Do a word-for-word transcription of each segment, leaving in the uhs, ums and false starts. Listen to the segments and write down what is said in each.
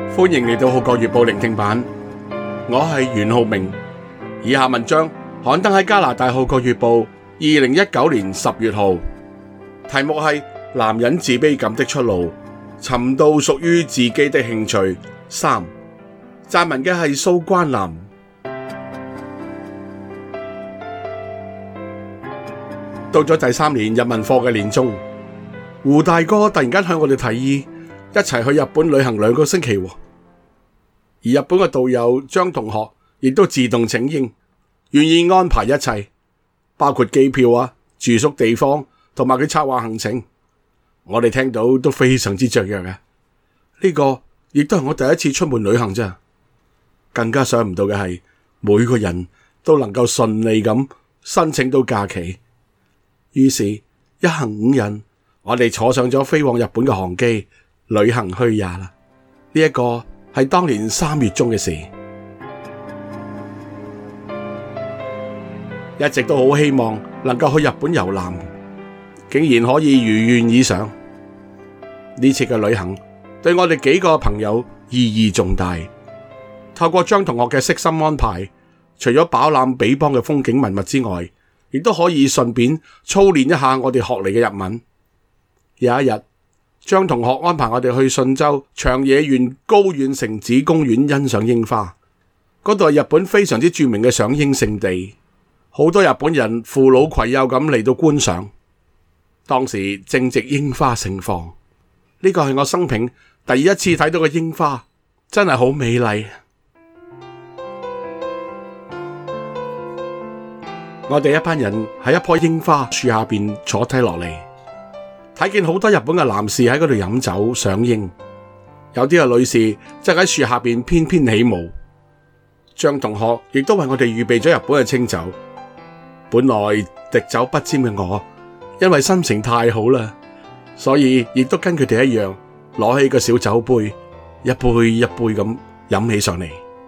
歡迎嚟到《號角月報》聆聽版，我係袁浩明。以下文章刊登喺加拿大《號角月報》二零一九年十月號，題目係《男人自卑感的出路：尋到屬於自己的興趣》三。撰文嘅係蘇關南。到咗第三年日文課嘅年中，胡大哥突然間向我哋提議一齊去日本旅行兩個星期，而日本嘅導遊張同學亦都自動請纓，願意安排一切，包括機票啊、住宿地方同埋佢策劃行程。我哋聽到都非常之雀躍嘅，呢個亦都係我第一次出門旅行啫。更加想唔到嘅係，每個人都能夠順利咁申請到假期。於是，一行五人，我哋坐上咗飛往日本嘅航機，旅行去也啦。呢一個係當年三月中嘅事，一直都好希望能夠去日本遊覽，竟然可以如願以償。呢次嘅旅行對我哋幾個朋友意義重大。透過張同學嘅悉心安排，除咗飽覽彼邦嘅風景文物之外，亦都可以順便操練一下我哋學嚟嘅日文。有一日，張同學安排我哋去信州長野縣高遠城址公園欣賞櫻花，嗰度係日本非常之著名嘅賞櫻勝地，好多日本人扶老攜幼咁嚟到觀賞。當時正值櫻花盛放，呢個係我生平第一次睇到嘅櫻花，真係好美麗。我哋一班人喺一棵櫻花樹下邊坐低落嚟，睇見好多日本嘅男士喺嗰度飲酒賞櫻，有啲嘅女士則喺樹下邊翩翩起舞。張同學亦都為我哋預備咗日本嘅清酒。本來滴酒不沾嘅我，因為心情太好啦，所以亦都跟佢哋一樣攞起個小酒杯，一杯一杯咁飲起上嚟。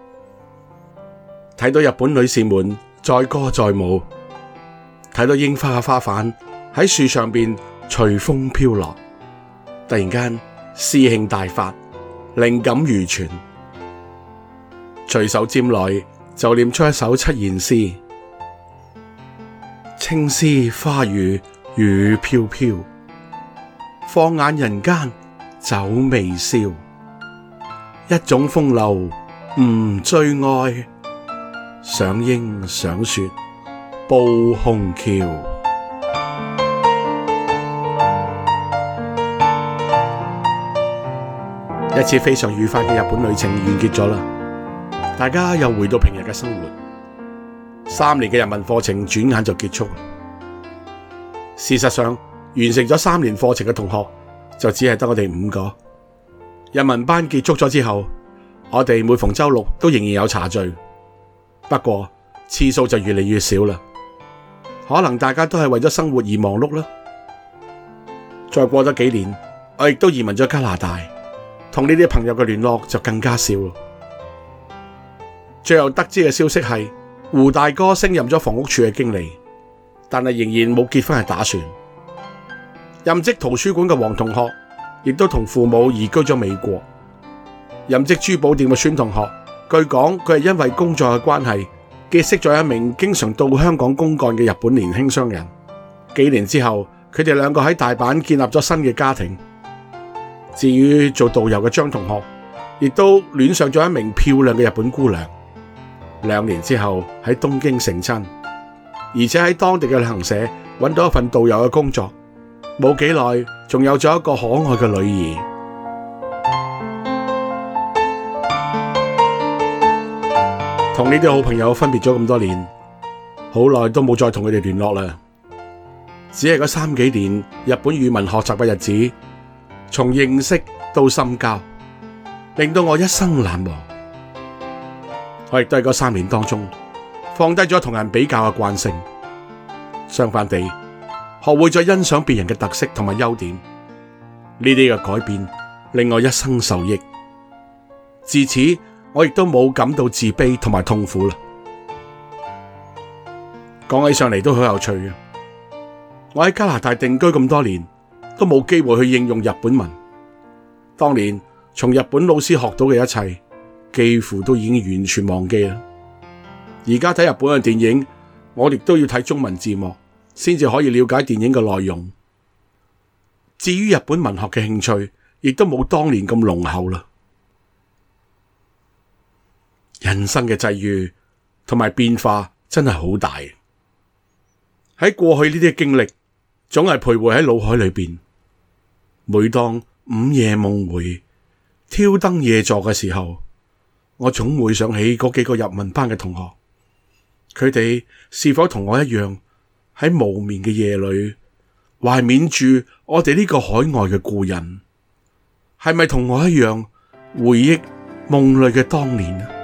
睇到日本女士們載歌載舞，睇到櫻花嘅花瓣喺樹上邊隨風飄落，突然間詩興大發，靈感如泉，隨手拈來就念出一首七言詩：青絲花雨雨飄飄，放眼人間酒未消，一種風流唔追愛，賞櫻賞雪步虹橋。一次非常愉快嘅日本旅程完結咗啦，大家又回到平日嘅生活。三年嘅日文課程轉眼就結束。事實上，完成咗三年課程嘅同學就只係得我哋五個。日文班結束咗之後，我哋每逢周六都仍然有茶聚。不過次數就越嚟越少啦，可能大家都係為咗生活而忙碌啦。再過咗幾年，我亦都移民咗加拿大，同呢啲朋友嘅聯絡就更加少。最後得知嘅消息係胡大哥升任咗房屋處嘅經理，但係仍然冇結婚嘅打算。任職圖書館嘅黃同學亦都同父母移居咗美國。任職珠寶店嘅孫同學，據講佢係因為工作嘅關係結識咗一名經常到香港公幹嘅日本年輕商人。幾年之後，佢哋兩個喺大阪建立咗新嘅家庭。至於做導遊嘅張同學，亦都戀上咗一名漂亮嘅日本姑娘。兩年之後喺東京成親，而且喺當地嘅旅行社揾到一份導遊嘅工作。冇幾耐，仲有咗一個可愛嘅女兒。同呢啲好朋友分別咗咁多年，好耐都冇再同佢哋聯絡啦。只係嗰三幾年日本語文學習嘅日子，從認識到深交，令到我一生難忘。我亦都喺嗰三年當中放低咗同人比較嘅慣性，相反地學會咗欣賞別人嘅特色同埋優點。呢啲嘅改變令我一生受益。自此我亦都冇感到自卑同埋痛苦啦。講起上嚟都好有趣嘅，我喺加拿大定居咁多年，都冇機會去應用日本文。當年從日本老師學到嘅一切，幾乎都已經完全忘記啦。而家睇日本嘅電影，我亦都要睇中文字幕，先至可以了解電影嘅內容。至於日本文學嘅興趣，亦都冇當年咁濃厚啦。人生嘅際遇同埋變化真係好大。喺過去呢啲經歷，總係徘徊喺腦海裏邊。每當午夜夢回、挑燈夜坐嘅時候，我總會想起嗰幾個入文班嘅同學，佢哋是否同我一樣喺無眠嘅夜裏懷緬住我哋呢個海外嘅故人？係咪同我一樣回憶夢裏嘅當年啊？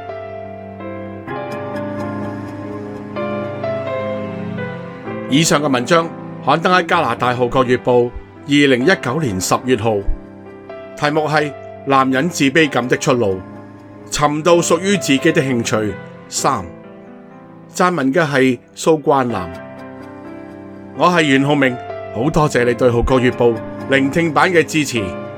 以上嘅文章刊登喺加拿大《號角月報》二零一九年十月號，題目係《男人自卑感的出路：尋到屬於自己的興趣三》。撰文嘅係蘇關南。我係袁浩明，好多謝你對《號角月報》聆聽版嘅支持。